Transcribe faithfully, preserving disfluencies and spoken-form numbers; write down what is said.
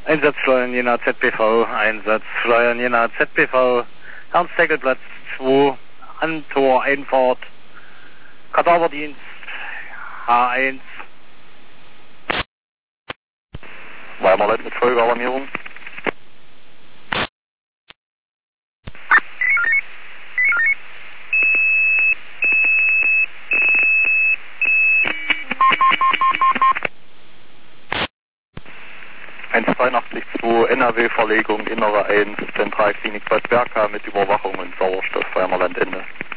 Einsatz Florian Jena Z B V, Einsatz Florian Jena Z B V, Ernst-Haeckel-Platz zwei, an Tor Einfahrt, Kadaverdienst, H eins. Weimarland mit Folgealarmierung. eins zweiundachtzig zwei, N R W-Verlegung, Innere eins, Zentralklinik Bad Berka mit Überwachung und Sauerstoff, Weimarland Ende.